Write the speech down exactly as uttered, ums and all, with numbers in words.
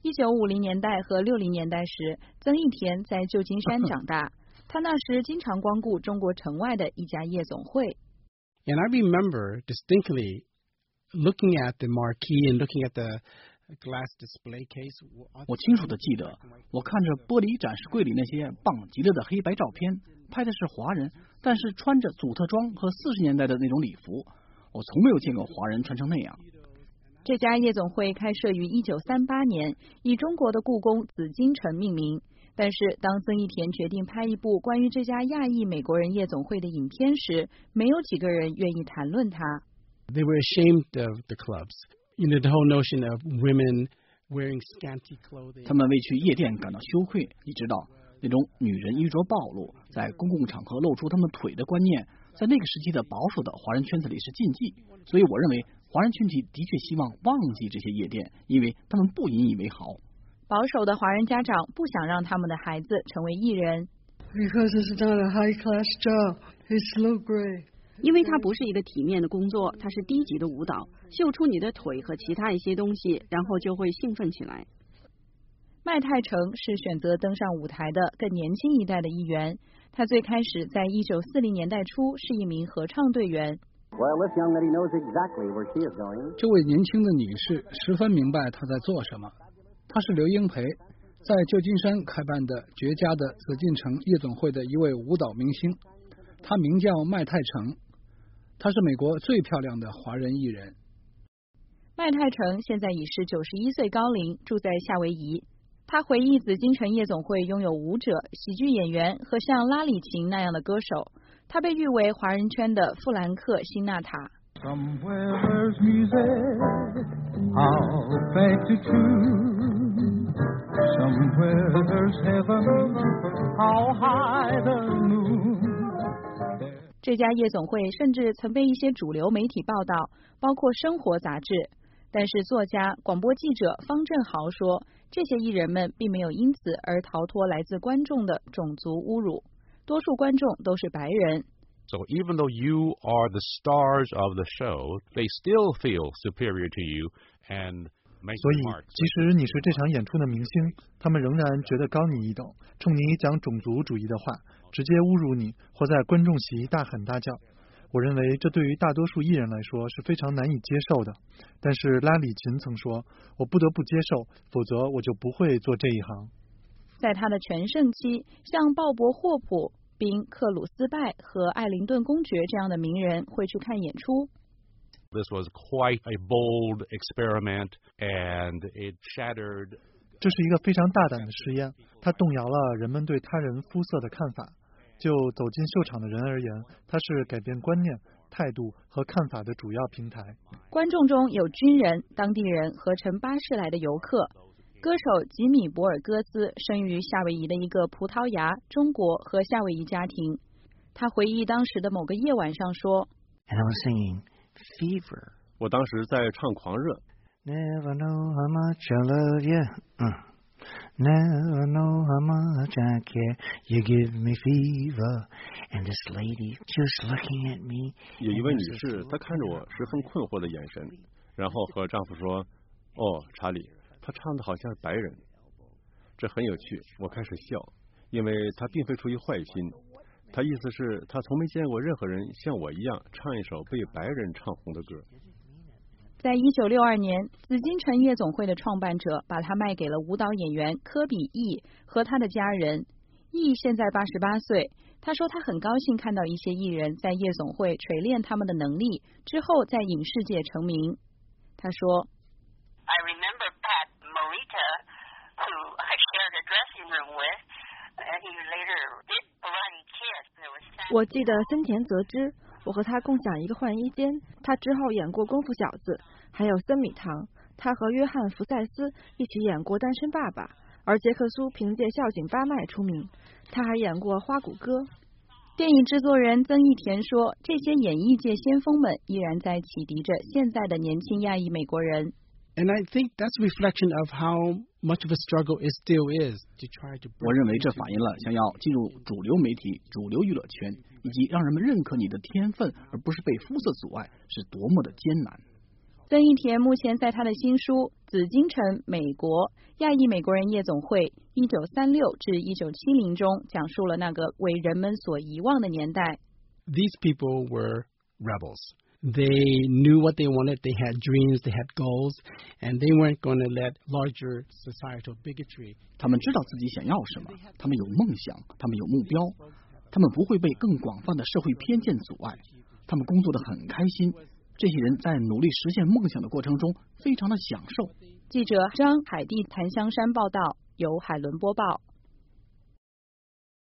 一九五零年代和六零年代时，曾义田在旧金山长大。他那时经常光顾中国城外的一家夜总会。 And I remember distinctly looking at the marquee and looking at the glass display case. 我清楚地记得，我看着玻璃展示柜里那些棒极了的黑白照片，拍的是华人，但是穿着祖特装和四十年代的那种礼服。我从没有见过华人穿成那样。 这家夜总会开设于一九三八年，以中国的故宫紫禁城命名。但是当曾义田决定拍一部关于这家亚裔美国人夜总会的影片时，没有几个人愿意谈论它。 They were ashamed of the clubs. You know, the whole notion of women wearing scanty clothing. 他们为去夜店感到羞愧，你知道，那种女人衣着暴露，在公共场合露出她们腿的观念，在那个时期的保守的华人圈子里是禁忌。所以我认为华人群体的确希望忘记这些夜店，因为他们不引以为豪。 保守的华人家长不想让他们的孩子成为艺人。 Because it's not a high class job, it's low grade. 因为它不是一个体面的工作，它是低级的舞蹈，秀出你的腿和其他一些东西，然后就会兴奋起来。 麦泰成是选择登上舞台的更年轻一代的一员。他最开始在一九四零年代初是一名合唱队员。 这位年轻的女士十分明白她在做什么。她是刘英培，在旧金山开办的绝佳的紫禁城夜总会的一位舞蹈明星。她名叫麦泰成，她是美国最漂亮的华人艺人。 麦泰成现在已是九十一岁高龄，住在夏威夷。他回忆紫禁城夜总会拥有舞者、喜剧演员和像拉里琴那样的歌手。他被誉为华人圈的富兰克·辛纳塔。这家夜总会甚至曾被一些主流媒体报道，包括《生活》杂志。但是作家、广播记者方振豪说，这些艺人们并没有因此而逃脱来自观众的种族侮辱，多数观众都是白人。 So even though you are the stars of the show, they still feel superior to you and make 所以，即使你是这场演出的明星，他们仍然觉得高你一等，冲你讲种族主义的话，直接侮辱你，或在观众席大喊大叫。我认为这对于大多数艺人来说是非常难以接受的。但是拉里琴曾说，我不得不接受，否则我就不会做这一行。 在他的全盛期，像鲍勃·霍普、宾、克鲁斯拜和艾灵顿公爵这样的名人会去看演出。 This was quite a bold experiment, and it shattered. 这是一个非常大胆的实验，它动摇了人们对他人肤色的看法。就走进秀场的人而言，它是改变观念、态度和看法的主要平台。 观众中有军人、当地人和乘巴士来的游客。歌手吉米·博尔戈斯生于夏威夷的一个葡萄牙、中国和夏威夷家庭。他回忆当时的某个夜晚上说 And I was singing Fever. 我当时在唱狂热。 Never know how much I love you. Never know how much I care. You give me fever. And this lady just looking at me. 有一位女士，她看着我十分困惑的眼神，然后和丈夫说：“哦，查理，她唱的好像是白人。”这很有趣，我开始笑，因为她并非出于坏心。她意思是，她从没见过任何人像我一样唱一首被白人唱红的歌。 在一九六二年，紫禁城夜总会的创办者把它卖给了舞蹈演员科比·易和他的家人。易现在八十八岁，他说他很高兴看到一些艺人在夜总会锤炼他们的能力，之后在影视界成名。他说 I remember Pat Morita, who I shared a dressing room with, and he later did Karate Kid. There was 我记得森田泽之，我和他共享一个换衣间，他之后演过功夫小子，还有森米堂，他和约翰福赛斯一起演过单身爸爸，而杰克苏凭借孝敬八脉出名，他还演过花鼓歌。 电影制作人曾义田说，这些演艺界先锋们依然在启迪着现在的年轻亚裔美国人。 And I think that's a reflection of how much of a struggle it still is to try to. 我认为这反映了想要进入主流媒体、主流娱乐圈，以及让人们认可你的天分，而不是被肤色阻碍，是多么的艰难。 曾义田目前在他的新书《紫禁城：美国亚裔美国人夜总会一九三六至一九七零》中，讲述了那个为人们所遗忘的年代。 These people were rebels. They knew what they wanted. They had dreams. They had goals, and they weren't going to let larger societal bigotry. 他们知道自己想要什么，他们有梦想，他们有目标，他们不会被更广泛的社会偏见阻碍。他们工作得很开心。这些人在努力实现梦想的过程中非常的享受。 记者张海蒂谭香山报道，由海伦播报。